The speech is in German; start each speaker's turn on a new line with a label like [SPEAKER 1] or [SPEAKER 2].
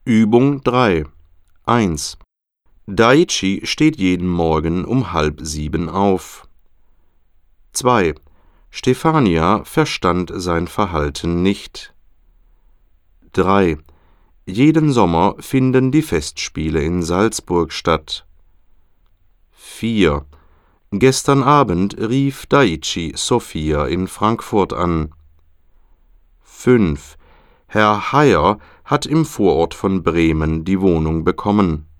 [SPEAKER 1] Übung 3. 1. Daichi steht jeden Morgen um 6:30 auf. 2. Stefania verstand sein Verhalten nicht. 3. Jeden Sommer finden die Festspiele in Salzburg statt. 4. Gestern Abend rief Daichi Sophia in Frankfurt an. 5. Herr Heyer hat im Vorort von Bremen die Wohnung bekommen.